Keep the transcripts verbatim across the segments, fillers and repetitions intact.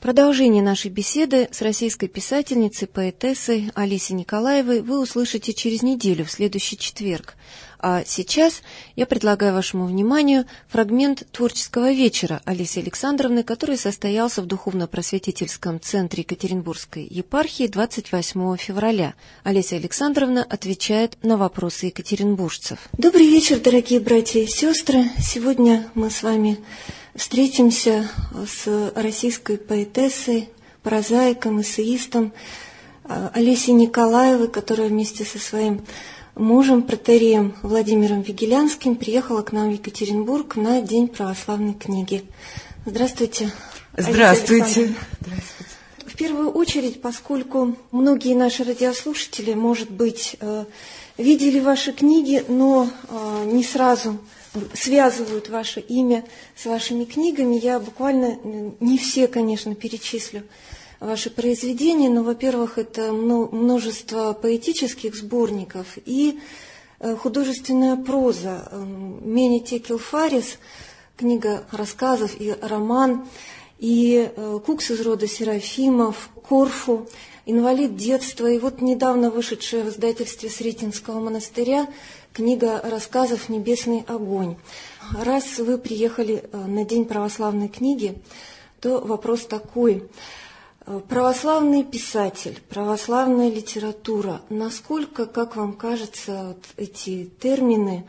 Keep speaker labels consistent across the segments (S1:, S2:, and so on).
S1: Продолжение нашей беседы с российской писательницей, поэтессой Олесей Николаевой вы услышите через неделю, в следующий четверг. А сейчас я предлагаю вашему вниманию фрагмент творческого вечера Олеси Александровны, который состоялся в Духовно-просветительском центре Екатеринбургской епархии двадцать восьмого февраля. Олеся Александровна отвечает на вопросы екатеринбуржцев. Добрый вечер, дорогие братья и сестры. Сегодня мы с вами встретимся с российской поэтессой, прозаиком, эссеистом Олесей Николаевой, которая вместе со своим мужем, протоиереем Владимиром Вигелянским, приехала к нам в Екатеринбург на День православной книги. Здравствуйте.
S2: Здравствуйте.
S1: Здравствуйте. В первую очередь, поскольку многие наши радиослушатели, может быть, видели ваши книги, но не сразу связывают ваше имя с вашими книгами, я буквально не все, конечно, перечислю ваши произведения, но, во-первых, это множество поэтических сборников и художественная проза. Мени Текел Фарис, книга рассказов и роман, и Кукс из рода Серафимов, Корфу, инвалид детства, и вот недавно вышедшая в издательстве Сретенского монастыря книга рассказов «Небесный огонь». Раз вы приехали на День православной книги, то вопрос такой. Православный писатель, православная литература, насколько, как вам кажется, вот эти термины,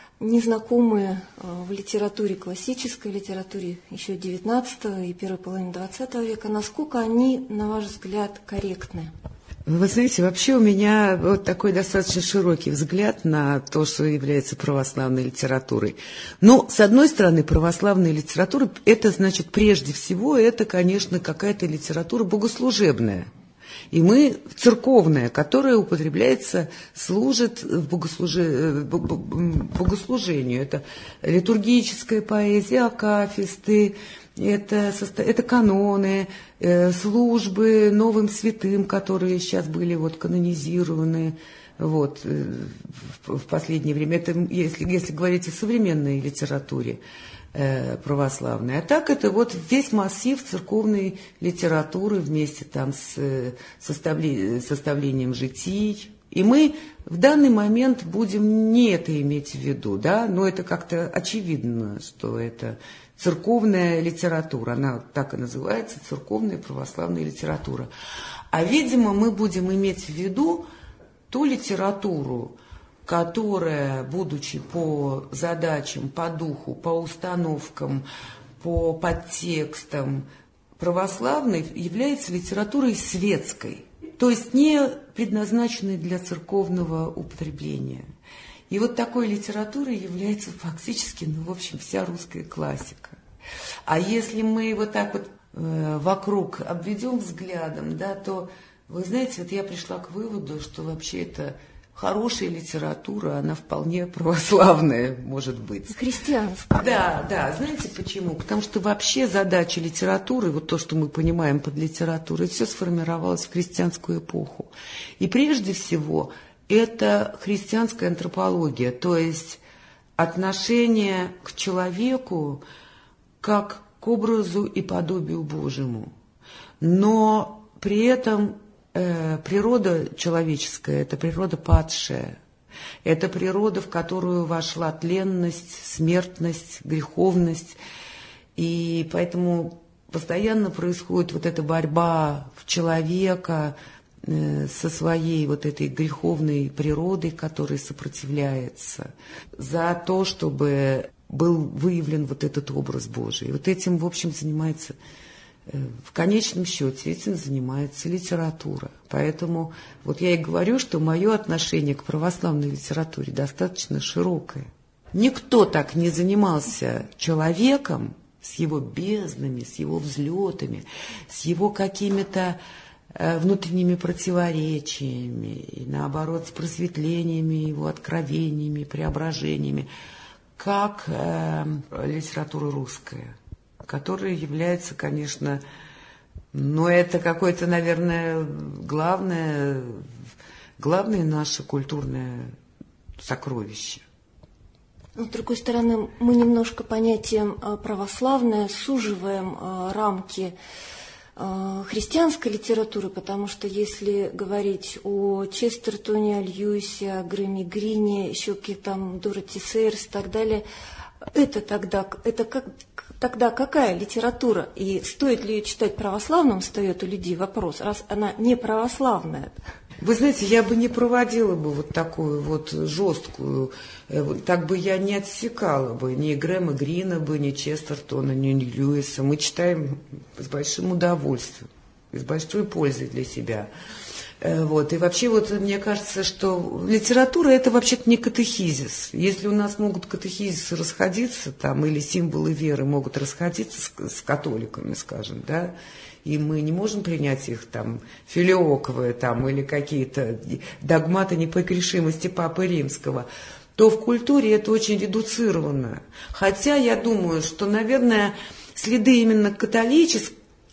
S1: незнакомые в литературе, классической литературе еще девятнадцатого и первой половины двадцатого века, насколько они, на ваш взгляд, корректны?
S2: Вы знаете, вообще у меня вот такой достаточно широкий взгляд на то, что является православной литературой. Но, с одной стороны, православная литература, это значит, прежде всего, это, конечно, какая-то литература богослужебная. И мы церковная, которая употребляется, служит в богослужи... богослужению. Это литургическая поэзия, акафисты, это, это каноны, э, службы новым святым, которые сейчас были вот канонизированы вот, э, в, в последнее время. Это если, если говорить о современной литературе э, православной. А так это вот весь массив церковной литературы вместе там с э, составле, составлением житий. И мы в данный момент будем не это иметь в виду, да, но это как-то очевидно, что это церковная литература, она так и называется, церковная православная литература. А, видимо, мы будем иметь в виду ту литературу, которая, будучи по задачам, по духу, по установкам, по подтекстам православной, является литературой светской, то есть не предназначенной для церковного употребления. И вот такой литературой является фактически, ну, в общем, вся русская классика. А если мы вот так вот э, вокруг обведем взглядом, да, то, вы знаете, вот я пришла к выводу, что вообще это хорошая литература, она вполне православная, может быть.
S1: Христианская.
S2: Да, да, знаете почему? Потому что вообще задача литературы, вот то, что мы понимаем под литературой, все сформировалось в христианскую эпоху. И прежде всего это христианская антропология, то есть отношение к человеку как к образу и подобию Божьему. Но при этом э, природа человеческая – это природа падшая, это природа, в которую вошла тленность, смертность, греховность. И поэтому постоянно происходит вот эта борьба в человека со своей вот этой греховной природой, которая сопротивляется, за то, чтобы был выявлен вот этот образ Божий. И вот этим, в общем, занимается, в конечном счете, этим занимается литература. Поэтому вот я и говорю, что мое отношение к православной литературе достаточно широкое. Никто так не занимался человеком с его безднами, с его взлетами, с его какими-то внутренними противоречиями, и наоборот, с просветлениями, его откровениями, преображениями, как э, литература русская, которая является, конечно, ну, это какое-то, наверное, главное, главное наше культурное сокровище.
S1: С другой стороны, мы немножко понятием православное суживаем рамки христианской литературы, потому что если говорить о Честертоне, о Льюисе, о Грэме Грине, еще какие-то там Дороти Сейерс и так далее, это тогда, это как, тогда какая литература? И стоит ли ее читать православным, встает у людей вопрос, раз она не православная.
S2: Вы знаете, я бы не проводила бы вот такую вот жесткую, так бы я не отсекала бы ни Грэма Грина бы, ни Честертона, ни Льюиса. Мы читаем с большим удовольствием, с большой пользой для себя. Вот. И вообще вот мне кажется, что литература это вообще-то не катехизис. Если у нас могут катехизисы расходиться, там, или символы веры могут расходиться с, с католиками, скажем, да, и мы не можем принять их там филиоковые там, или какие-то догматы непогрешимости Папы Римского, то в культуре это очень редуцировано. Хотя я думаю, что, наверное, следы именно католических,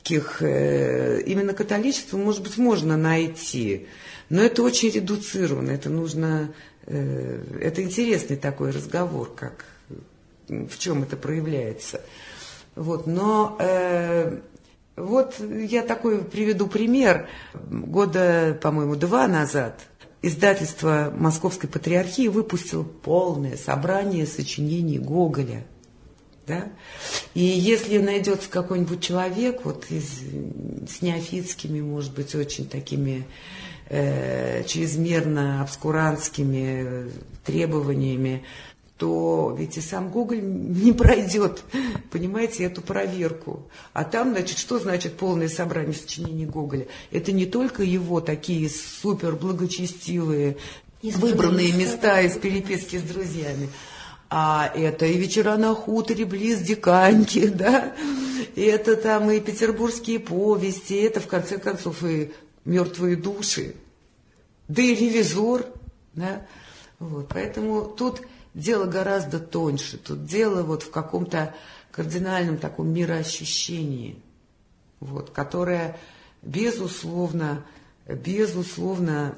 S2: именно католичество, может быть, можно найти, но это очень редуцировано, это нужно, это интересный такой разговор, как, в чем это проявляется. Вот, но э, вот я такой приведу пример. Года, по-моему, два назад издательство Московской Патриархии выпустило полное собрание сочинений Гоголя. Да? И если найдется какой-нибудь человек вот из, с неофитскими, может быть, очень такими э, чрезмерно обскурантскими требованиями, то ведь и сам Гоголь не пройдет, понимаете, эту проверку. А там, значит, что значит полное собрание сочинений Гоголя? Это не только его такие супер благочестивые, выбранные места из переписки с друзьями, а это и вечера на хуторе близ Диканьки, да, и это там и петербургские повести, это, в конце концов, и мертвые души, да и ревизор, да, вот, поэтому тут дело гораздо тоньше, тут дело вот в каком-то кардинальном таком мироощущении, вот, которое, безусловно, безусловно,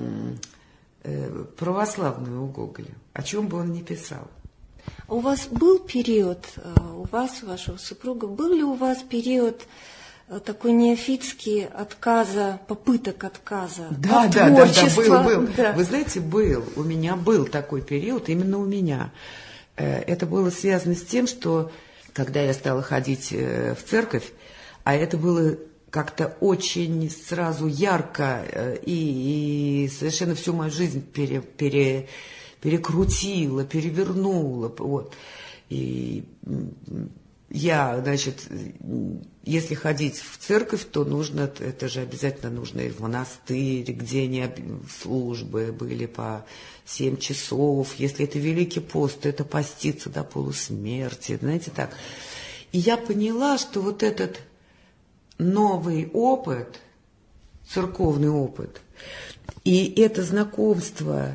S2: православное у Гоголя, о чем бы он ни писал.
S1: У вас был период, у вас, у вашего супруга, был ли у вас период такой неофитский отказа, попыток отказа
S2: да,
S1: от
S2: да,
S1: творчества?
S2: Да, да, был, был.
S1: Да.
S2: Вы знаете, был, у меня был такой период, именно у меня. Это было связано с тем, что когда я стала ходить в церковь, а это было как-то очень сразу ярко и, и совершенно всю мою жизнь пере, пере, перекрутила, перевернула. Вот. И я, значит, если ходить в церковь, то нужно, это же обязательно нужно и в монастырь, где они службы были по семь часов. Если это Великий пост, то это поститься до полусмерти, знаете, так. И я поняла, что вот этот новый опыт, церковный опыт, и это знакомство,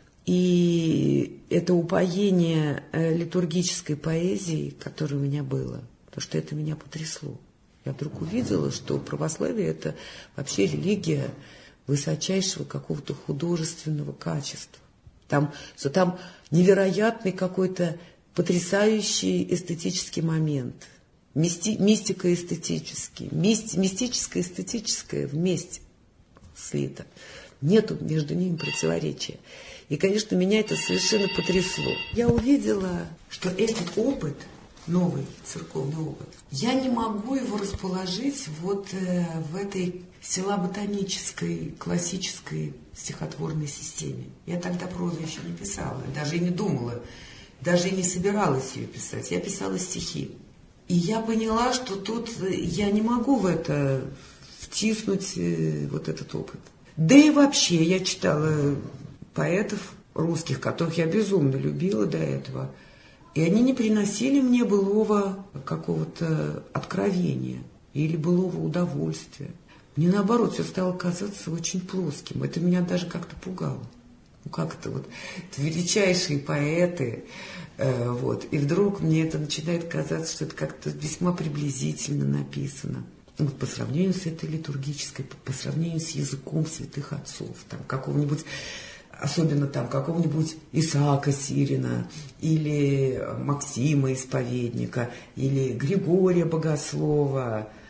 S2: и это упоение литургической поэзией, которое у меня было, потому что это меня потрясло. Я вдруг увидела, что православие – это вообще религия высочайшего какого-то художественного качества. Там, что там невероятный какой-то потрясающий эстетический момент – Мисти, мистика эстетический, мисти, мистическое эстетическое вместе слито. Нету между ними противоречия. И, конечно, меня это совершенно потрясло. Я увидела, что этот опыт, новый церковный опыт, я не могу его расположить вот э, в этой силаботонической, классической стихотворной системе. Я тогда прозу еще не писала, даже и не думала, даже и не собиралась ее писать. Я писала стихи. И я поняла, что тут я не могу в это втиснуть вот этот опыт. Да и вообще я читала поэтов русских, которых я безумно любила до этого, и они не приносили мне былого какого-то откровения или былого удовольствия. Мне наоборот все стало казаться очень плоским. Это меня даже как-то пугало. Ну как это вот, это величайшие поэты, э, вот, и вдруг мне это начинает казаться, что это как-то весьма приблизительно написано. Вот, по сравнению с этой литургической, по, по сравнению с языком святых отцов, там, какого-нибудь, особенно там, какого-нибудь Исаака Сирина, или Максима Исповедника, или Григория Богослова,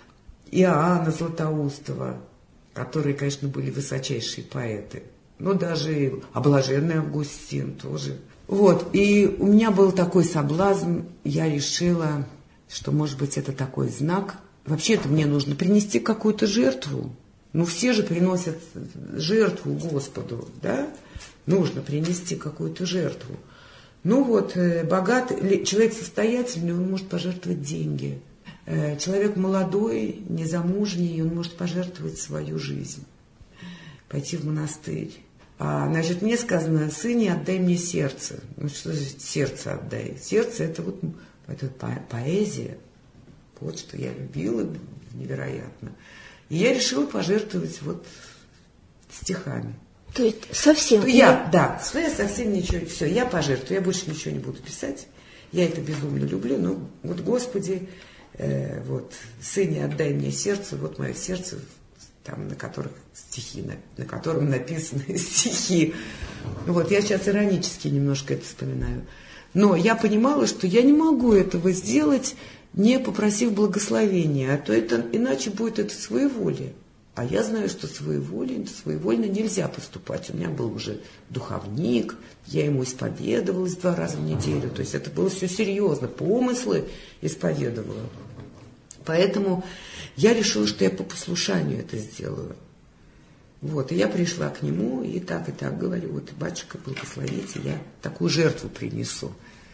S2: Иоанна Златоустова, которые, конечно, были высочайшие поэты. Но даже облаженный Августин тоже. Вот, и у меня был такой соблазн, я решила, что, может быть, это такой знак. Вообще-то мне нужно принести какую-то жертву. Ну, все же приносят жертву Господу, да? Нужно принести какую-то жертву. Ну вот, богатый, человек состоятельный, он может пожертвовать деньги. Человек молодой, незамужний, он может пожертвовать свою жизнь, пойти в монастырь. А, значит, мне сказано: сыне, отдай мне сердце. Ну, что значит сердце отдай? Сердце — это вот это по поэзия. Вот что я любила невероятно. И я решила пожертвовать вот стихами.
S1: То есть совсем?
S2: То я, да, что я совсем ничего, все, я пожертвую, я больше ничего не буду писать. Я это безумно люблю, но вот, Господи, э, вот, сыне, отдай мне сердце, вот мое сердце, там, на которых стихи, на, на котором написаны стихи. Вот, я сейчас иронически немножко это вспоминаю. Но я понимала, что я не могу этого сделать, не попросив благословения, а то это, иначе будет это своеволие. А я знаю, что своеволие, своевольно нельзя поступать. У меня был уже духовник, я ему исповедовалась два раза в неделю. То есть это было все серьезно, помыслы исповедовала. Поэтому я решила, что я по послушанию это сделаю. Вот, и я пришла к нему, и так, и так говорю: вот, батюшка, благословите, я такую жертву принесу.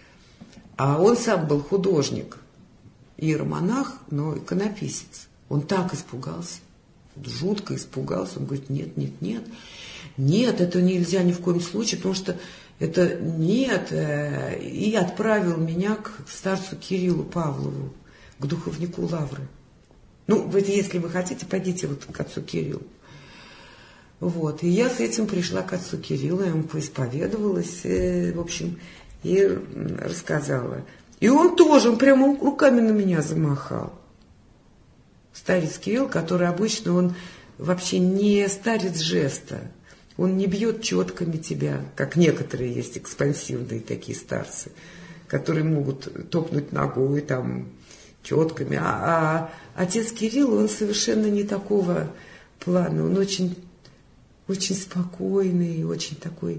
S2: А он сам был художник, иеромонах, но иконописец. Он так испугался. Жутко испугался, он говорит: нет, нет, нет, нет, это нельзя ни в коем случае, потому что это нет, и отправил меня к старцу Кириллу Павлову, к духовнику Лавры. Ну, вот если вы хотите, пойдите вот к отцу Кириллу. Вот, и я с этим пришла к отцу Кириллу, я ему поисповедовалась, в общем, и рассказала. И он тоже, он прямо руками на меня замахал. Старец Кирилл, который обычно, он вообще не старец жеста. Он не бьет четками тебя, как некоторые есть экспансивные такие старцы, которые могут топнуть ногой там четками. А, а отец Кирилл, он совершенно не такого плана. Он очень, очень спокойный, очень такой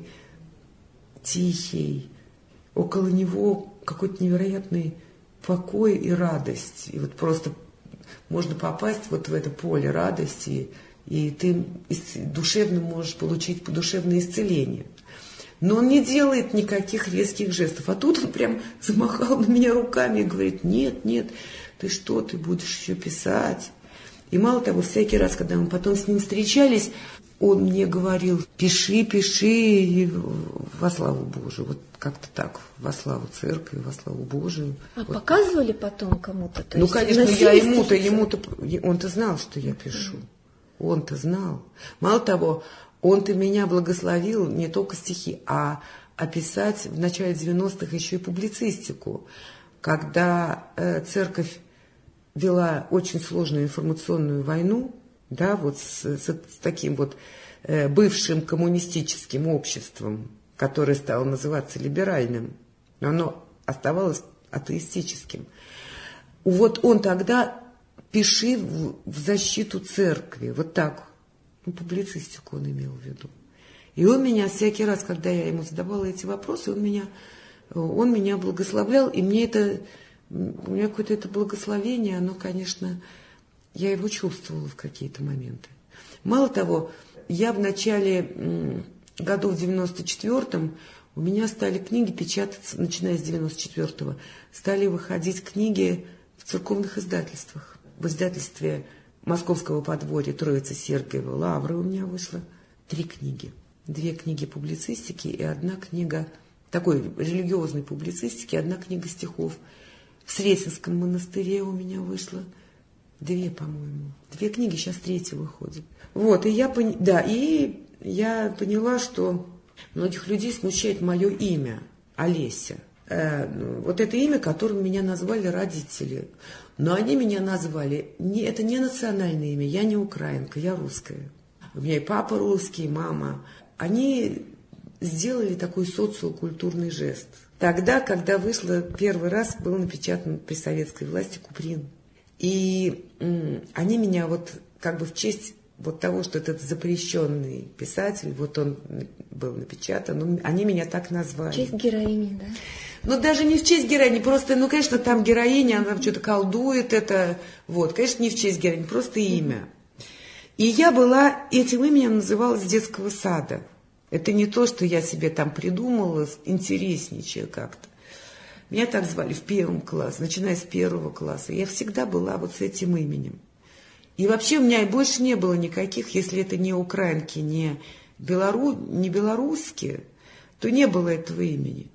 S2: тихий. Около него какой-то невероятный покой и радость. И вот просто можно попасть вот в это поле радости, и ты душевно можешь получить душевное исцеление. Но он не делает никаких резких жестов. А тут он прям замахал на меня руками и говорит: нет, нет, ты что, ты будешь еще писать. И мало того, всякий раз, когда мы потом с ним встречались, он мне говорил: пиши, пиши, и во славу Божию. Вот как-то так, во славу церкви, во славу Божию.
S1: А
S2: вот.
S1: Показывали потом кому-то? То
S2: ну,
S1: есть
S2: конечно, я ему-то, ему-то, он-то знал, что я пишу. Он-то знал. Мало того, он-то меня благословил не только стихи, а описать в начале девяностых еще и публицистику. Когда э, церковь вела очень сложную информационную войну, да, вот с, с, с таким вот э, бывшим коммунистическим обществом, которое стало называться либеральным, но оно оставалось атеистическим. Вот он тогда: пиши в, в защиту церкви, вот так, ну, публицистику он имел в виду. И он меня всякий раз, когда я ему задавала эти вопросы, он меня, он меня благословлял, и мне это, у меня какое-то это благословение, оно, конечно, я его чувствовала в какие-то моменты. Мало того, я в начале году в девяносто четвёртом у меня стали книги печататься, начиная с девяносто четвёртого, стали выходить книги в церковных издательствах. В издательстве Московского подворья Троицы Сергиева Лавры у меня вышло три книги. Две книги публицистики и одна книга такой религиозной публицистики, одна книга стихов. В Сретенском монастыре у меня вышло две, по-моему. Две книги, сейчас третья выходит. Вот, и я, пон... да, и я поняла, что многих людей смущает мое имя, Олеся. Э, вот это имя, которым меня назвали родители. Но они меня назвали, не, это не национальное имя, я не украинка, я русская. У меня и папа русский, и мама. Они сделали такой социокультурный жест. Тогда, когда вышло первый раз, был напечатан при советской власти Куприн. И м, они меня вот как бы в честь вот того, что этот запрещенный писатель, вот он был напечатан, ну, они меня так назвали.
S1: В честь героини, да?
S2: Ну, даже не в честь героини, просто, ну, конечно, там героиня, она что-то колдует, это, вот, конечно, не в честь героини, просто имя. И я была, этим именем называлась с детского сада. Это не то, что я себе там придумала, интересничая как-то. Меня так звали в первом классе, начиная с первого класса. Я всегда была вот с этим именем. И вообще у меня и больше не было никаких, если это не украинки, не, белору, не белорусские, то не было этого имени.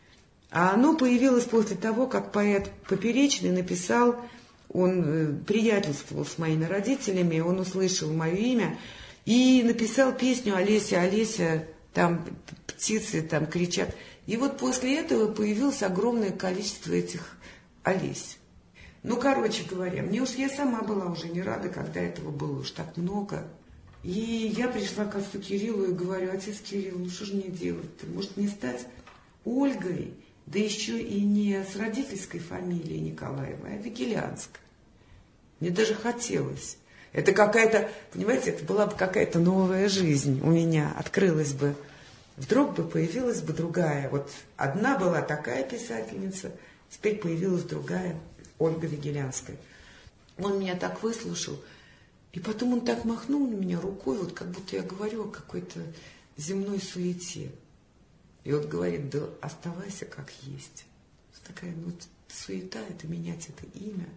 S2: А оно появилось после того, как поэт Поперечный написал, он э, приятельствовал с моими родителями, он услышал мое имя и написал песню «Олеся, Олеся», там птицы там кричат. И вот после этого появилось огромное количество этих Олесь. Ну, короче говоря, мне уж я сама была уже не рада, когда этого было уж так много. И я пришла к отцу Кириллу и говорю: отец Кирилл, ну что же мне делать-то? Может, мне стать Ольгой, да еще и не с родительской фамилией Николаевой, а Вигелянской. Мне даже хотелось. Это какая-то, понимаете, это была бы какая-то новая жизнь у меня, открылась бы. Вдруг бы появилась бы другая. Вот одна была такая писательница, теперь появилась другая, Ольга Вигелянская. Он меня так выслушал, и потом он так махнул на меня рукой, вот как будто я говорю о какой-то земной суете. И вот говорит: да оставайся как есть. Такая, ну, суета, это менять это имя.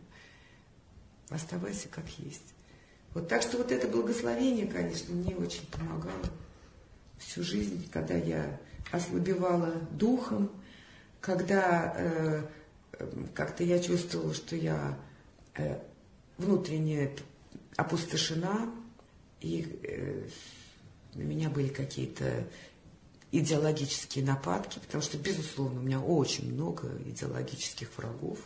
S2: Оставайся как есть. Вот так что вот это благословение, конечно, мне очень помогало всю жизнь, когда я ослабевала духом, когда э, как-то я чувствовала, что я э, внутренне опустошена, и э, на меня были какие-то идеологические нападки, потому что, безусловно, у меня очень много идеологических врагов.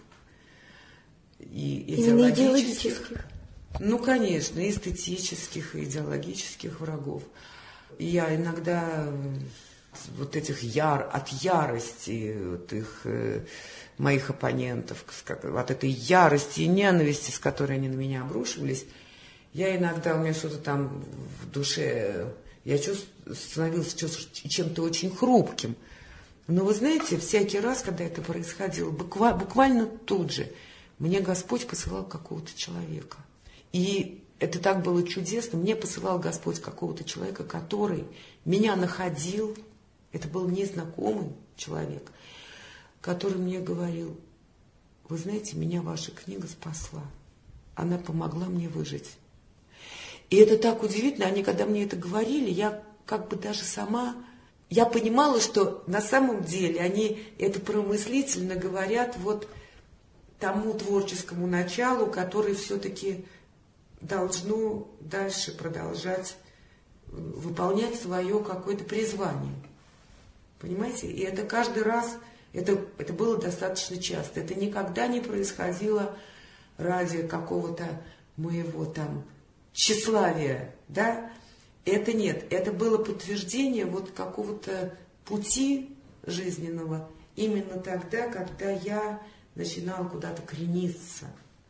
S2: И идеологических, идеологических? Ну, конечно, и эстетических, и идеологических врагов. И я иногда вот этих яр, от ярости вот их, э, моих оппонентов, от этой ярости и ненависти, с которой они на меня обрушивались, я иногда, у меня что-то там в душе, я чувств, становилась чем-то очень хрупким. Но вы знаете, всякий раз, когда это происходило, буквально, буквально тут же, мне Господь посылал какого-то человека. И это так было чудесно. Мне посылал Господь какого-то человека, который меня находил. Это был незнакомый человек, который мне говорил: вы знаете, меня ваша книга спасла. Она помогла мне выжить. И это так удивительно. Они, когда мне это говорили, я как бы даже сама... Я понимала, что на самом деле они это промыслительно говорят вот тому творческому началу, который все-таки должно дальше продолжать выполнять свое какое-то призвание. Понимаете? И это каждый раз, это, это было достаточно часто. Это никогда не происходило ради какого-то моего там тщеславия, да? Это нет. Это было подтверждение вот какого-то пути жизненного именно тогда, когда я начинала куда-то крениться.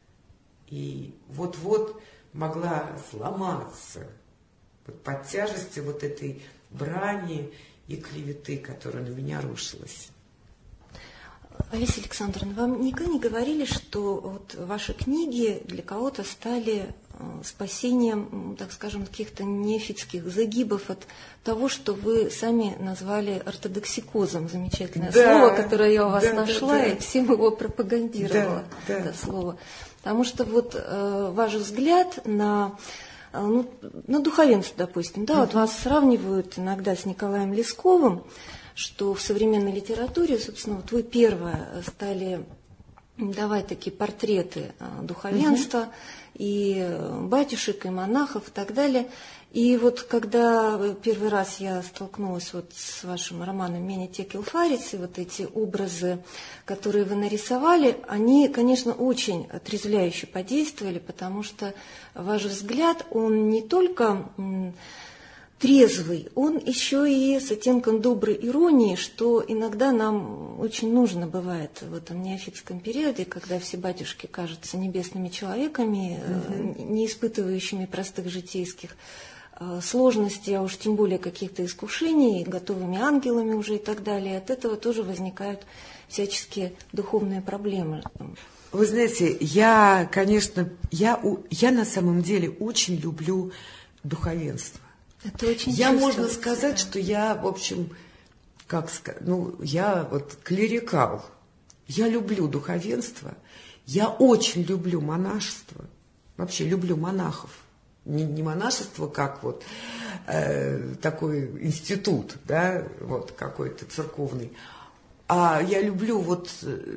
S2: И вот-вот могла сломаться вот под тяжестью вот этой брани и клеветы, которая на меня рушилась.
S1: Олеся Александровна, вам никогда не говорили, что вот ваши книги для кого-то стали спасением, так скажем, каких-то нефитских загибов от того, что вы сами назвали ортодоксикозом? Замечательное да, слово, которое я у вас да, нашла, да, да. и всем его пропагандировала, да, это да. слово. Потому что вот э, ваш взгляд на, э, ну, на духовенство, допустим, да, uh-huh. вот вас сравнивают иногда с Николаем Лесковым, что в современной литературе, собственно, вот вы первые стали давать такие портреты духовенства, uh-huh. и батюшек, и монахов, и так далее. И вот когда первый раз я столкнулась вот с вашим романом «Мене Текел Фарис», и вот эти образы, которые вы нарисовали, они, конечно, очень отрезвляюще подействовали, потому что ваш взгляд, он не только трезвый, он еще и с оттенком доброй иронии, что иногда нам очень нужно бывает в этом неофитском периоде, когда все батюшки кажутся небесными человеками, mm-hmm. не испытывающими простых житейских сложностей, а уж тем более каких-то искушений, готовыми ангелами уже и так далее. От этого тоже возникают всяческие духовные проблемы.
S2: Вы знаете, я, конечно, я, я на самом деле очень люблю духовенство.
S1: Это очень
S2: я, можно
S1: чувствуется,
S2: сказать,
S1: да.
S2: что я, в общем, как сказать, ну, я вот клерикал. Я люблю духовенство, я очень люблю монашество, вообще люблю монахов. Не, не монашество, как вот э, такой институт, да, вот какой-то церковный, а я люблю вот э,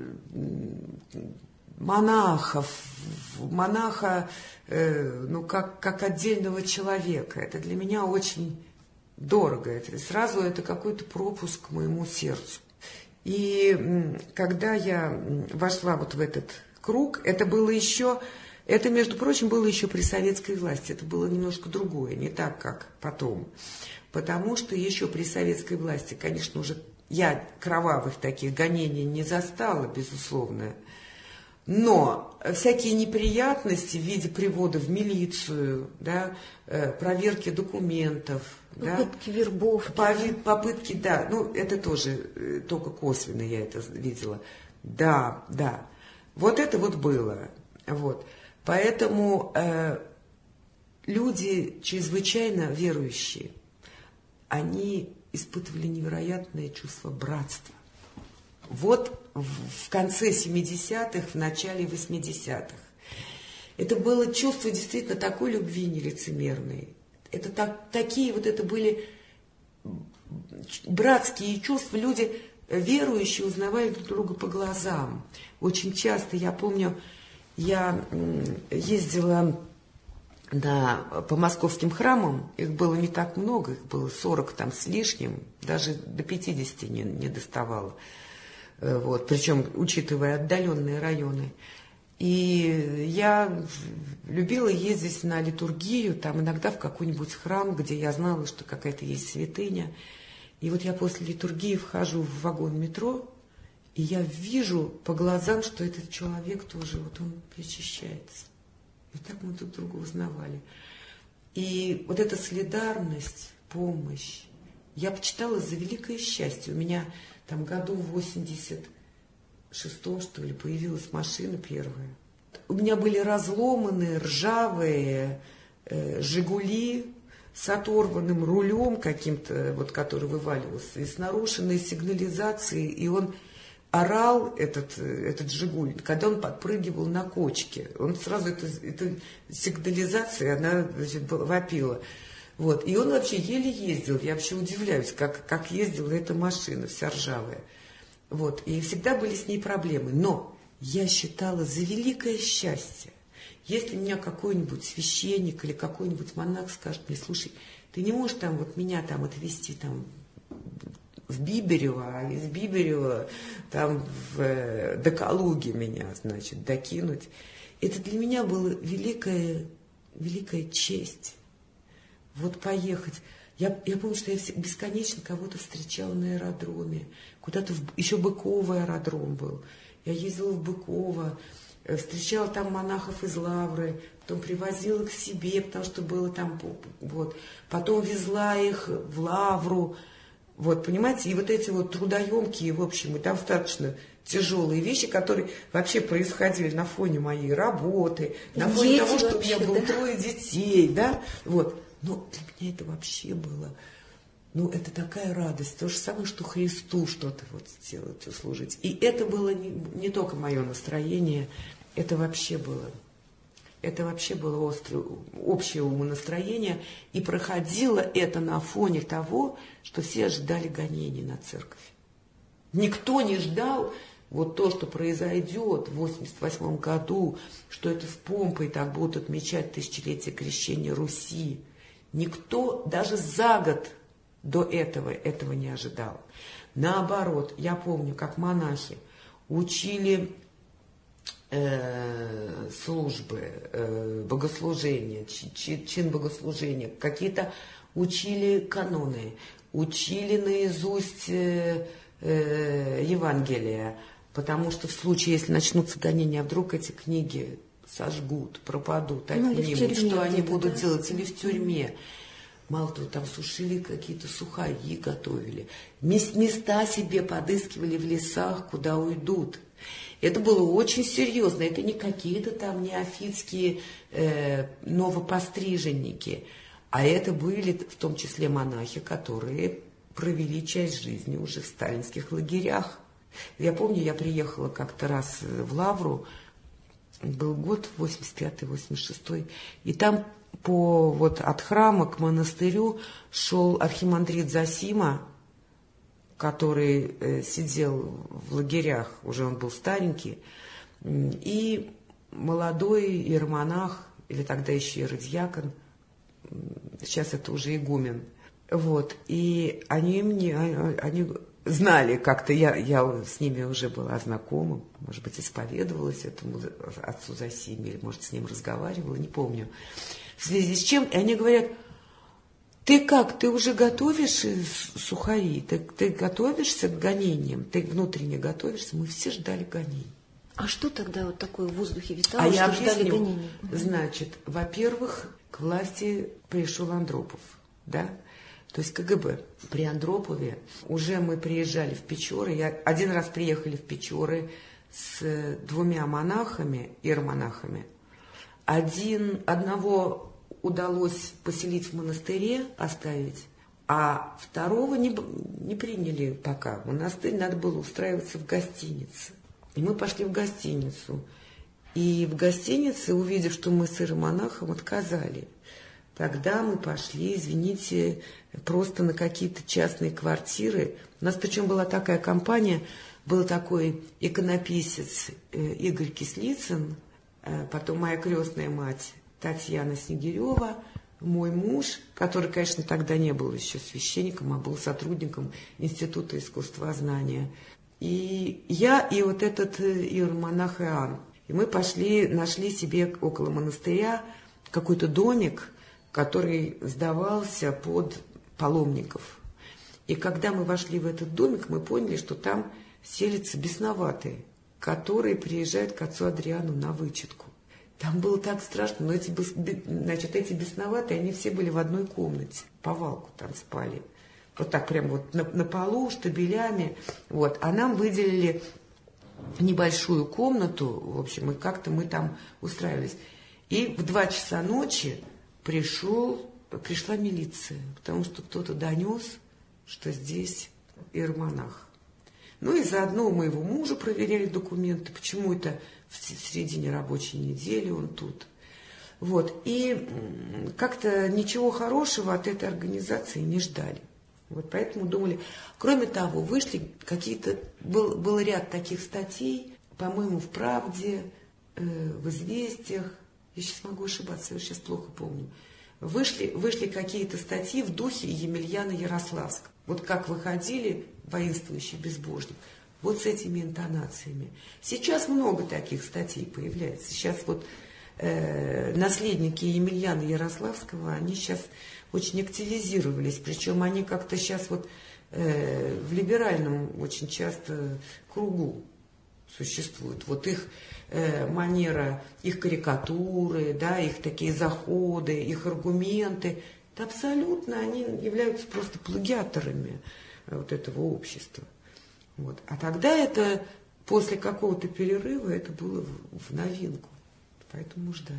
S2: монахов, монаха, э, ну, как, как отдельного человека. Это для меня очень дорого. Это, сразу это какой-то пропуск к моему сердцу. И когда я вошла вот в этот круг, это было еще... Это, между прочим, было еще при советской власти. Это было немножко другое, не так, как потом. Потому что еще при советской власти, конечно, уже я кровавых таких гонений не застала, безусловно. Но всякие неприятности в виде привода в милицию, да, проверки документов,
S1: попытки
S2: да,
S1: вербовки.
S2: Попытки, да, ну это тоже только косвенно я это видела. Да, да. Вот это вот было. Вот. Поэтому э, люди чрезвычайно верующие, они испытывали невероятное чувство братства. Вот в конце семидесятых, в начале восьмидесятых. Это было чувство действительно такой любви нелицемерной. Это так, такие вот это были братские чувства. Люди верующие узнавали друг друга по глазам. Очень часто, я помню, я ездила на, по московским храмам, их было не так много, их было сорок там с лишним, даже до пятидесяти не, не доставало. Вот, причем, учитывая отдаленные районы. И я любила ездить на литургию, там иногда в какой-нибудь храм, где я знала, что какая-то есть святыня. И вот я после литургии вхожу в вагон метро, и я вижу по глазам, что этот человек тоже, вот он причащается. И так мы друг друга узнавали. И вот эта солидарность, помощь, я почитала за великое счастье. У меня там году в восемьдесят шестом, что ли, появилась машина первая. У меня были разломанные, ржавые э, «Жигули» с оторванным рулем каким-то, вот, который вываливался, и с нарушенной сигнализацией, и он орал, этот, этот «Жигуль», когда он подпрыгивал на кочке. Он сразу, эту, эту сигнализацию, она, значит, вопила. Вот. И он вообще еле ездил. Я вообще удивляюсь, как, как ездила эта машина, вся ржавая. Вот. И всегда были с ней проблемы. Но я считала за великое счастье, если меня какой-нибудь священник или какой-нибудь монах скажет мне: слушай, ты не можешь там вот меня там отвезти там в Биберево, а из Биберева там в, до Калуги меня, значит, докинуть. Это для меня была великая, великая честь. Вот поехать. Я, я помню, что я бесконечно кого-то встречала на аэродроме. Куда-то в, еще Быково аэродром был. Я ездила в Быково, встречала там монахов из Лавры, потом привозила к себе, потому что было там, вот. Потом везла их в Лавру. Вот, понимаете, и вот эти вот трудоемкие, в общем, и достаточно тяжелые вещи, которые вообще происходили на фоне моей работы, на фоне
S1: Дети
S2: того, что
S1: вообще,
S2: у меня было
S1: да?
S2: трое детей, да, вот. Но для меня это вообще было, ну, это такая радость, то же самое, что Христу что-то вот сделать, услужить. И это было не, не только мое настроение, это вообще было, это вообще было острое, общее умонастроение, и проходило это на фоне того, что все ожидали гонений на церковь. Никто не ждал вот то, что произойдет в восемьдесят восьмом году, что это с помпой так будут отмечать тысячелетие крещения Руси. Никто даже за год до этого этого не ожидал. Наоборот, я помню, как монахи учили э, службы, э, богослужения, чин, чин богослужения, какие-то учили каноны, учили наизусть э, э, Евангелие, потому что в случае, если начнутся гонения, а вдруг эти книги сожгут, пропадут, отнимут, ну, что они будут да? делать, или в тюрьме. Мало того, там сушили какие-то сухари, готовили. Места себе подыскивали в лесах, куда уйдут. Это было очень серьезно. Это не какие-то там неофитские э, новопостриженники, а это были в том числе монахи, которые провели часть жизни уже в сталинских лагерях. Я помню, я приехала как-то раз в Лавру, был год восемьдесят пятый — восемьдесят шестой, и там по, вот, от храма к монастырю шел архимандрит Зосима, который э, сидел в лагерях, уже он был старенький, и молодой иеромонах, или тогда еще иеродьякон, сейчас это уже игумен, вот, и они мне, они знали как-то, я, я с ними уже была знакома, может быть, исповедовалась этому отцу Зосиме, или, может, с ним разговаривала, не помню. В связи с чем, и они говорят: ты как, ты уже готовишь сухари, ты, ты готовишься к гонениям, ты внутренне готовишься, мы все ждали гонений.
S1: А что тогда вот такое в воздухе витало,
S2: а
S1: что
S2: я
S1: ждали
S2: объясню.
S1: гонений?
S2: Значит, во-первых, к власти пришел Андропов, да, то есть ка гэ бэ. При Андропове уже мы приезжали в Печоры, я, один раз приехали в Печоры с двумя монахами, иеромонахами. Один, одного удалось поселить в монастыре, оставить, а второго не, не приняли пока. В монастырь надо было устраиваться в гостинице. И мы пошли в гостиницу. И в гостинице, увидев, что мы с иеромонахом, отказали. Тогда мы пошли, извините, просто на какие-то частные квартиры. У нас причем была такая компания, был такой иконописец Игорь Кислицын, потом моя крестная мать Татьяна Снегирева, мой муж, который, конечно, тогда не был еще священником, а был сотрудником Института искусствознания. И я, и вот этот иеромонах Иоанн. И мы пошли, нашли себе около монастыря какой-то домик, который сдавался под паломников. И когда мы вошли в этот домик, мы поняли, что там селятся бесноватые, которые приезжают к отцу Адриану на вычетку. Там было так страшно, но эти, значит, эти бесноватые, они все были в одной комнате, повалку там спали. Вот так прям вот на, на полу, штабелями. Вот. А нам выделили небольшую комнату, в общем, и как-то мы там устраивались. И в два часа ночи пришел, пришла милиция, потому что кто-то донес, что здесь иеромонах. Ну и заодно у моего мужа проверяли документы, почему это в середине рабочей недели он тут. Вот. И как-то ничего хорошего от этой организации не ждали. Вот поэтому думали. Кроме того, вышли какие-то, был, был ряд таких статей, по-моему, в «Правде», э, в «Известиях», я сейчас могу ошибаться, я сейчас плохо помню. Вышли, вышли какие-то статьи в духе Емельяна Ярославского. Вот как выходили воинствующий безбожник. Вот с этими интонациями. Сейчас много таких статей появляется. Сейчас вот э, наследники Емельяна Ярославского, они сейчас очень активизировались. Причем они как-то сейчас вот э, в либеральном очень часто кругу существуют. Вот их э, манера, их карикатуры, да, их такие заходы, их аргументы, это абсолютно они являются просто плагиаторами вот этого общества. Вот. А тогда это, после какого-то перерыва, это было в, в новинку. Поэтому ждали.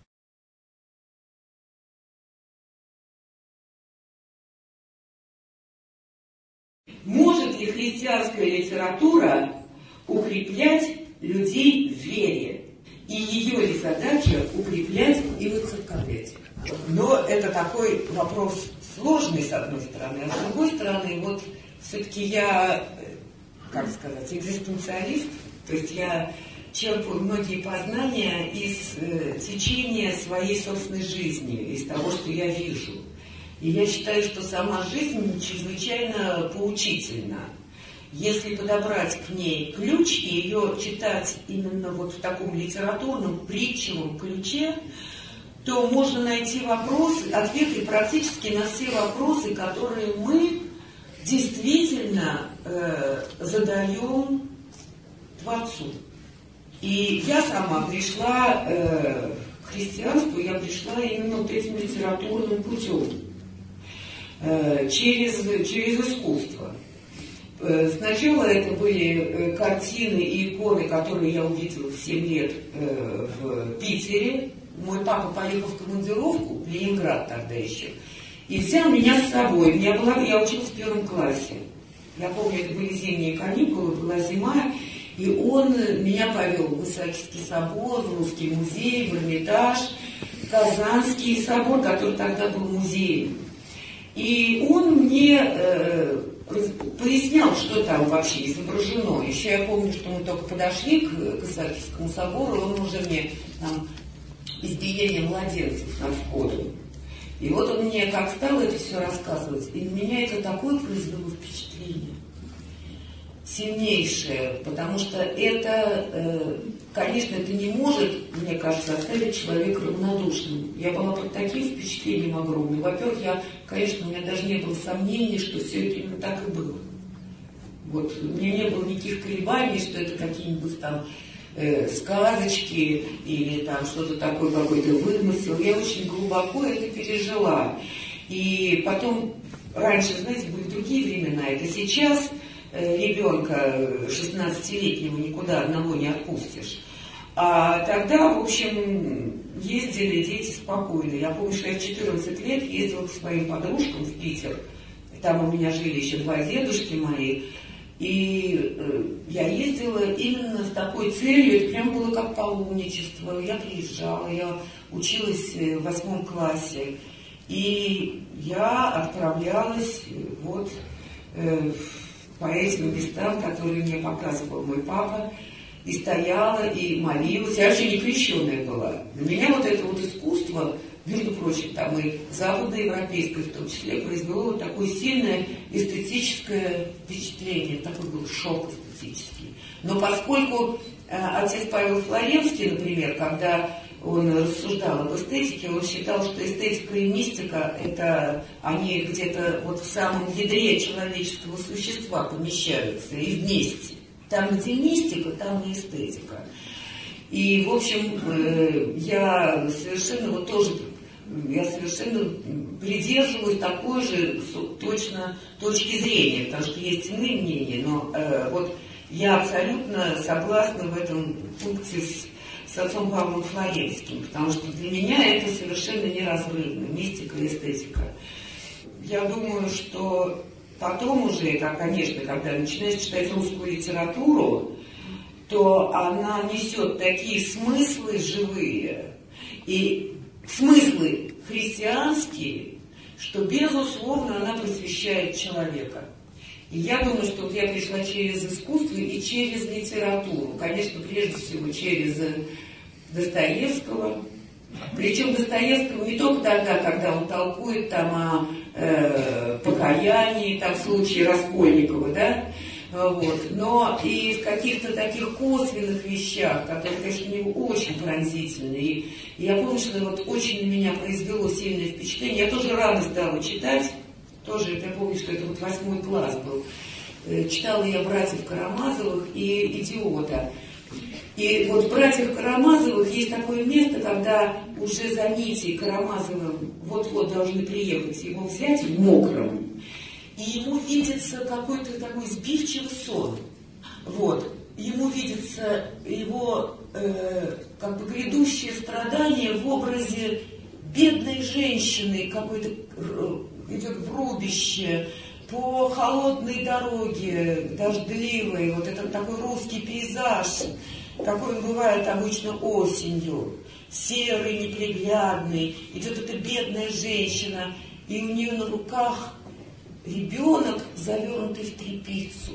S3: Может ли христианская литература укреплять людей в вере? И ее ли задача укреплять и выцерковлять? Но это такой вопрос сложный, с одной стороны, а с другой стороны, вот все-таки я, как сказать, экзистенциалист, то есть я черпаю многие познания из э, течения своей собственной жизни, из того, что я вижу. И я считаю, что сама жизнь чрезвычайно поучительна. Если подобрать к ней ключ и ее читать именно вот в таком литературном, притчевом ключе, то можно найти вопросы, ответы практически на все вопросы, которые мы действительно э, задаем Творцу. И я сама пришла э, к христианству, я пришла именно вот этим литературным путем, э, через, через искусство. Э, сначала это были э, картины и иконы, которые я увидела в семь лет э, в Питере. Мой папа поехал в командировку, в Ленинград тогда еще, и взял меня с собой. У меня была, я училась в первом классе. Я помню, это были зимние каникулы, была зима, и он меня повел в Исаакиевский собор, в Русский музей, в Эрмитаж, в Казанский собор, который тогда был музеем. И он мне э, пояснял, что там вообще изображено. Еще я помню, что мы только подошли к, к Исаакиевскому собору, он уже мне там избиение младенцев на входу. И вот он мне как стал это все рассказывать, и на меня это такое произвело впечатление, сильнейшее, потому что это, э, конечно, это не может, мне кажется, оставить человека равнодушным. Я была под таким впечатлением огромным. Во-первых, я, конечно, у меня даже не было сомнений, что все это именно так и было. Вот, у меня не было никаких колебаний, что это какие-нибудь там э, сказочки или там что-то такое, какой-то вымысел. Я очень глубоко это пережила. И потом, раньше, знаете, были другие времена. Это сейчас э, ребенка шестнадцатилетнего никуда одного не отпустишь. А тогда, в общем, ездили дети спокойно. Я помню, что я в четырнадцать лет ездила к своим подружкам в Питер. Там у меня жили еще два дедушки мои. И э, я ездила именно с такой целью, это прям было как паломничество. Я приезжала, я училась в восьмом классе, и я отправлялась вот э, по этим местам, которые мне показывал мой папа, и стояла, и молилась. Я вообще не крещеная была. На меня вот это вот искусство, между прочим, там и западноевропейское в том числе, произвело вот такое сильное эстетическое впечатление. Такой был шок эстетический. Но поскольку э, отец Павел Флоренский, например, когда он рассуждал об эстетике, он считал, что эстетика и мистика, это они где-то вот в самом ядре человеческого существа помещаются и вместе. Там, где мистика, там и эстетика. И, в общем, э, я совершенно вот тоже, я совершенно придерживаюсь такой же точно точки зрения, потому что есть иные мнения, но э, вот я абсолютно согласна в этом пункте с, с отцом Павлом Флоренским, потому что для меня это совершенно неразрывно, мистика и эстетика. Я думаю, что потом уже, как, конечно, когда начинаешь читать русскую литературу, то она несет такие смыслы живые и смыслы христианские, что, безусловно, она просвещает человека. И я думаю, что вот я пришла через искусство и через литературу. Конечно, прежде всего, через Достоевского. Причем Достоевского не только тогда, когда он толкует там о э, покаянии, там в случае Раскольникова, да, вот, но и в каких-то таких косвенных вещах, которые, конечно, у него очень пронзительные. И, и я помню, что вот очень на меня произвело сильное впечатление. Я тоже рано стала читать, тоже, я помню, что это вот восьмой класс был. Читала я «Братьев Карамазовых» и «Идиота». И вот в «Братьях Карамазовых» есть такое место, когда уже за Митей Карамазовым вот-вот должны приехать его взять в мокром, и ему видится какой-то такой сбивчивый сон. Вот. Ему видится его э, как бы грядущее страдание в образе бедной женщины, какой-то идет в рубище, по холодной дороге, дождливой, вот этот такой русский пейзаж, какой он бывает обычно осенью, серый, неприглядный, идет эта бедная женщина, и у нее на руках ребенок, завернутый в тряпицу.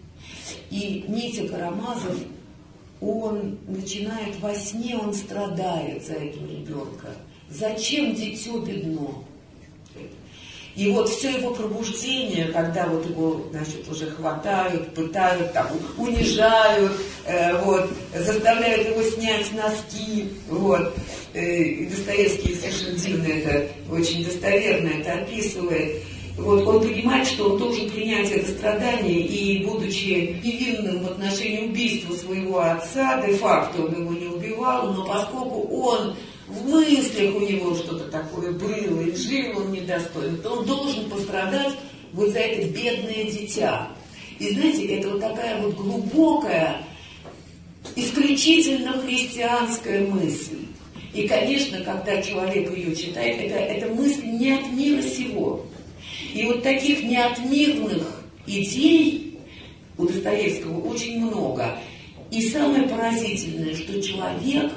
S3: И Митя Карамазов, он начинает во сне, он страдает за этого ребенка. Зачем дитё бедно? И вот все его пробуждение, когда вот его, значит, уже хватают, пытают, там, унижают, э, вот, заставляют его снять носки, вот. Э, и Достоевский совершенно дивно это, очень достоверно это описывает. Вот, он понимает, что он должен принять это страдание, и, будучи невинным в отношении убийства своего отца, де-факто он его не убивал, но поскольку он в мыслях у него что-то такое было, и жил он недостойно, то он должен пострадать вот за это бедное дитя. И знаете, это вот такая вот глубокая, исключительно христианская мысль. И, конечно, когда человек ее читает, это, это мысль не от мира сего. И вот таких неотмирных идей у Достоевского очень много. И самое поразительное, что человек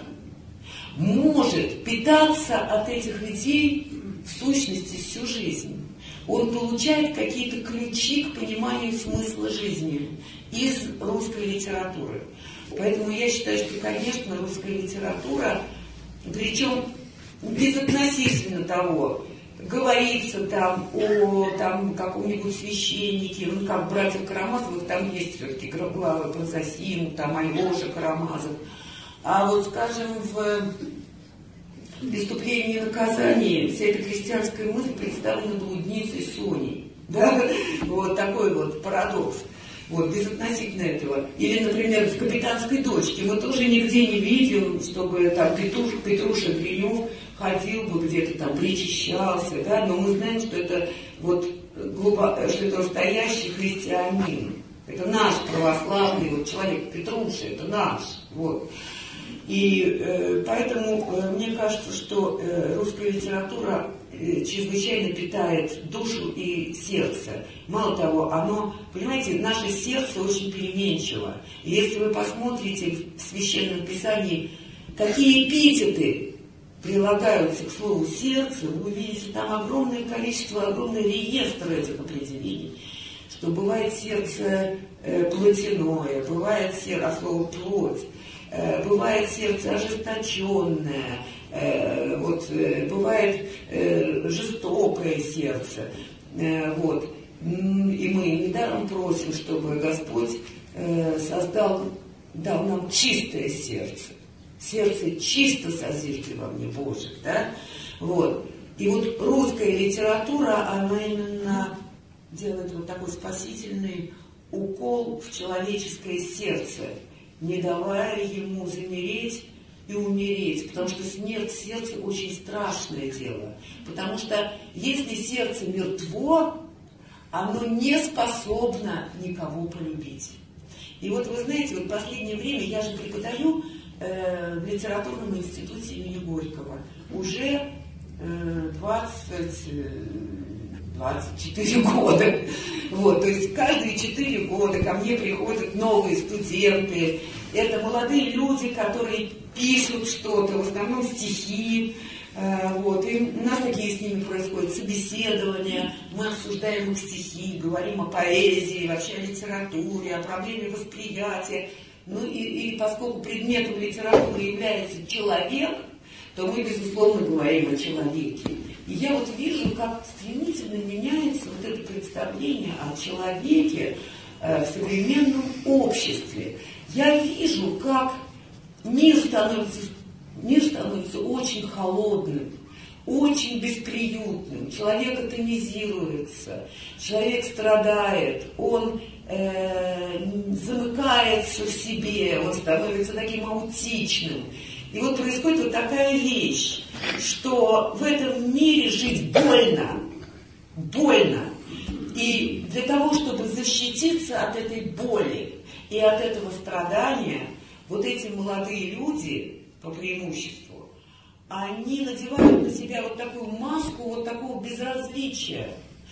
S3: может питаться от этих идей в сущности всю жизнь. Он получает какие-то ключи к пониманию смысла жизни из русской литературы. Поэтому я считаю, что, конечно, русская литература, причем безотносительно того, говорится там о там, каком-нибудь священнике, ну как братья Карамазовых, там есть все-таки главы про Зосиму, там Альоша Карамазов. А вот, скажем, в «Преступлении и наказании» вся эта христианская мысль представлена блудницей Соней. Да? Вот такой вот парадокс. Вот, безотносительно этого. Или, например, в «Капитанской дочке» мы тоже нигде не видим, чтобы там Петруш, Петруша Гринев ходил бы где-то там, причащался, да? Но мы знаем, что это вот глубоко, что это настоящий христианин. Это наш православный вот, человек Петруша, это наш. Вот. И э, поэтому э, мне кажется, что э, русская литература э, чрезвычайно питает душу и сердце. Мало того, оно, понимаете, наше сердце очень переменчиво. И если вы посмотрите в Священном Писании, какие эпитеты прилагаются к слову «сердце», вы увидите там огромное количество, огромный реестр этих определений. Что бывает сердце э, плотяное, бывает сердце, от слова «плоть», бывает сердце ожесточенное, э, вот, э, бывает э, жестокое сердце. Э, вот. И мы недаром просим, чтобы Господь э, создал, дал нам чистое сердце. Сердце чисто созижди во мне Божие. Да? Вот. И вот русская литература, она именно делает вот такой спасительный укол в человеческое сердце, не давая ему замереть и умереть, потому что смерть сердца очень страшное дело. Потому что если сердце мертво, оно не способно никого полюбить. И вот вы знаете, вот в последнее время я же преподаю э, в литературном институте имени Горького уже э, двадцать, двадцать четыре года. Вот, то есть каждые четыре года ко мне приходят новые студенты. Это молодые люди, которые пишут что-то, в основном стихи. Э, вот, и у нас такие с ними происходят собеседования. Мы обсуждаем их стихи, говорим о поэзии, вообще о литературе, о проблеме восприятия. Ну и, и поскольку предметом литературы является человек, то мы, безусловно, говорим о человеке. И я вот вижу, как стремительно меняется вот это представление о человеке э, в современном обществе. Я вижу, как мир становится, мир становится очень холодным, очень бесприютным. Человек атомизируется, человек страдает, он э, замыкается в себе, он становится таким аутичным. И вот происходит вот такая вещь, что в этом мире жить больно, больно. И для того, чтобы защититься от этой боли и от этого страдания, вот эти молодые люди, по преимуществу, они надевают на себя вот такую маску вот такого безразличия,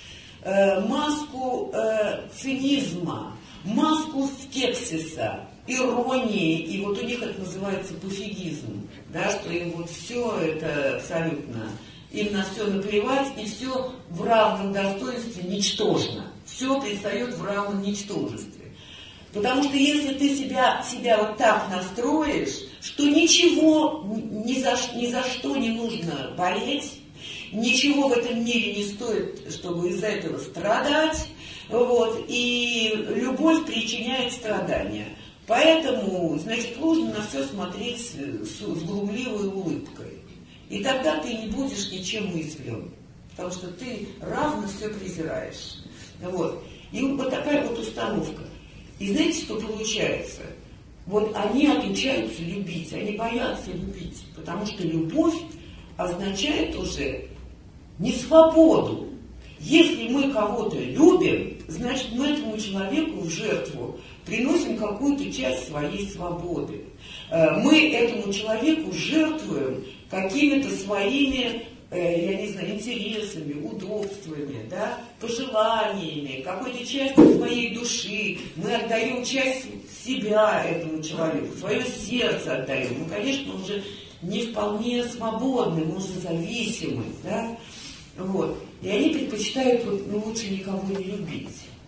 S3: э, маску э, цинизма, маску скепсиса, иронии, и вот у них это называется пофигизм, да, что им вот все это абсолютно, им на все наплевать, и все в равном достоинстве ничтожно, все предстает в равном ничтожестве. Потому что если ты себя, себя вот так настроишь, что ничего ни за, ни за что не нужно болеть, ничего в этом мире не стоит, чтобы из-за этого страдать. Вот, и любовь причиняет страдания. Поэтому, значит, нужно на все смотреть с, с глумливой улыбкой. И тогда ты не будешь ничем уязвлен. Потому что ты равно все презираешь. Вот. И вот такая вот установка. И знаете, что получается? Вот они отучаются любить, они боятся любить. Потому что любовь означает уже не свободу. Если мы кого-то любим, значит, мы этому человеку в жертву приносим какую-то часть своей свободы. Мы этому человеку жертвуем какими-то своими, я не знаю, интересами, удобствами, да, пожеланиями, какой-то частью своей души. Мы отдаем часть себя этому человеку, свое сердце отдаем. Мы, конечно, уже не вполне свободны, мы уже зависимы, да. Вот. И они предпочитают вот, ну, лучше никого не любить.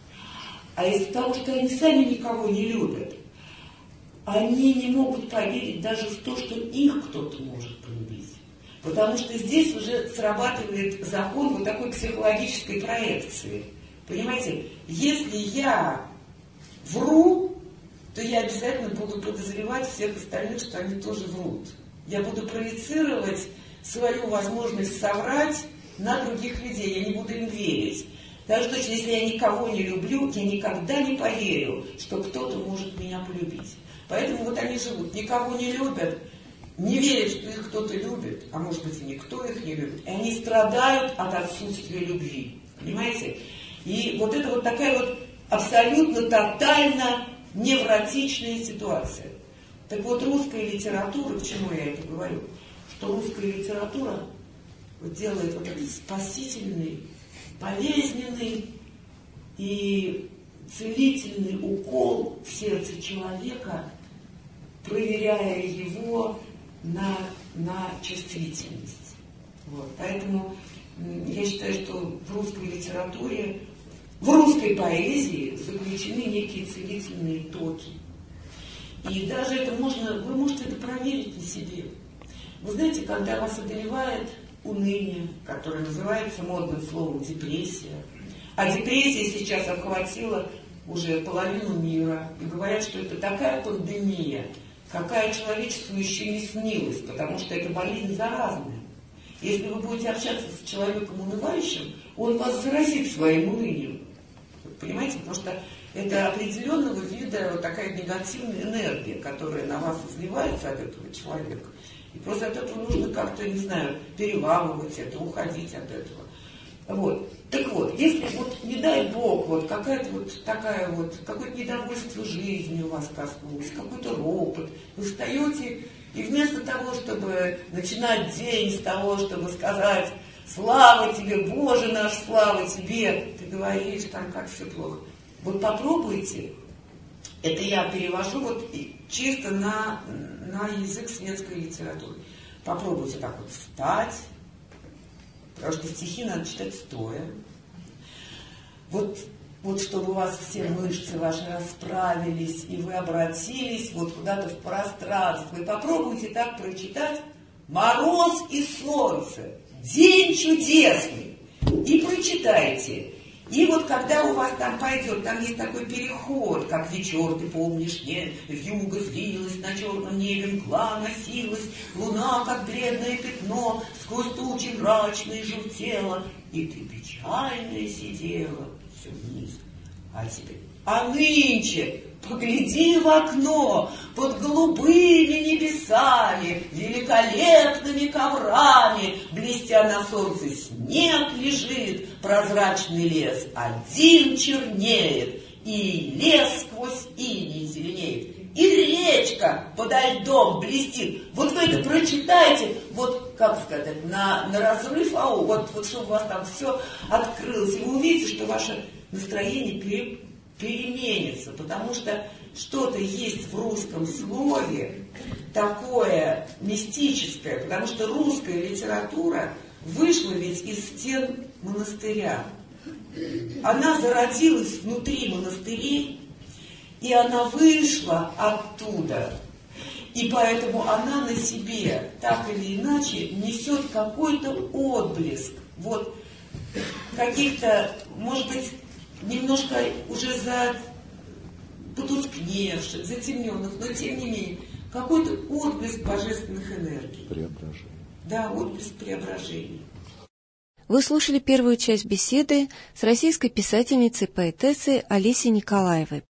S3: А из-за того, что они сами никого не любят, они не могут поверить даже в то, что их кто-то может полюбить. Потому что здесь уже срабатывает закон вот такой психологической проекции. Понимаете, если я вру, то я обязательно буду подозревать всех остальных, что они тоже врут. Я буду проецировать свою возможность соврать на других людей, я не буду им верить. Даже точно, если я никого не люблю, я никогда не поверю, что кто-то может меня полюбить. Поэтому вот они живут, никого не любят, не верят, что их кто-то любит, а может быть и никто их не любит. И они страдают от отсутствия любви. Понимаете? И вот это вот такая вот абсолютно тотально невротичная ситуация. Так вот, русская литература, к чему я это говорю? Что русская литература делает вот этот спасительный, болезненный и целительный укол в сердце человека, проверяя его на, на чувствительность. Вот. Поэтому я считаю, что в русской литературе, в русской поэзии заключены некие целительные токи. И даже это можно, вы можете это проверить на себе. Вы знаете, когда вас одолевает уныние, которое называется модным словом депрессия. А депрессия сейчас охватила уже половину мира. И говорят, что это такая пандемия, какая человечеству еще не снилась, потому что эта болезнь заразная. Если вы будете общаться с человеком унывающим, он вас заразит своим унынием. Понимаете? Потому что это определенного вида вот такая негативная энергия, которая на вас изливается от этого человека. И просто от этого нужно как-то, не знаю, переламывать это, уходить от этого. Вот. Так вот, если вот, не дай Бог, вот какая-то вот такая вот, какое-то недовольство жизнью у вас коснулось, какой-то ропот, вы встаете, и вместо того, чтобы начинать день с того, чтобы сказать «Слава тебе, Боже наш, слава тебе», ты говоришь там, как все плохо. Вот попробуйте, это я перевожу вот чисто на, на язык светской литературы. Попробуйте так вот встать, потому что стихи надо читать стоя. Вот, вот чтобы у вас все мышцы ваши расправились, и вы обратились вот куда-то в пространство. И попробуйте так прочитать «Мороз и солнце, день чудесный». И прочитайте. И вот когда у вас там пойдет, там есть такой переход, как вечер, ты помнишь, нет, вьюга злилась, на черном небе мгла носилась, луна, как бледное пятно, сквозь тучи мрачные желтела, и ты печальная сидела, все вниз. А теперь, а нынче погляди в окно, под голубыми небесами, великолепными коврами, блестя на солнце, снег лежит, прозрачный лес один чернеет, и лес сквозь иней зеленеет, и речка подо льдом блестит. Вот вы это прочитайте, вот, как сказать, на, на разрыв, а вот, вот чтобы у вас там все открылось, и вы увидите, что ваше настроение пере, переменится, потому что что-то есть в русском слове такое мистическое, потому что русская литература вышла ведь из стен монастыря. Она зародилась внутри монастырей, и она вышла оттуда. И поэтому она на себе так или иначе несет какой-то отблеск. Вот каких-то, может быть, немножко уже за потускневших, затемненных, но тем не менее, какой-то отблеск божественных энергий.
S4: Преображение.
S3: Да, отблеск преображения.
S1: Вы слушали первую часть беседы с российской писательницей-поэтессой Олесей Николаевой.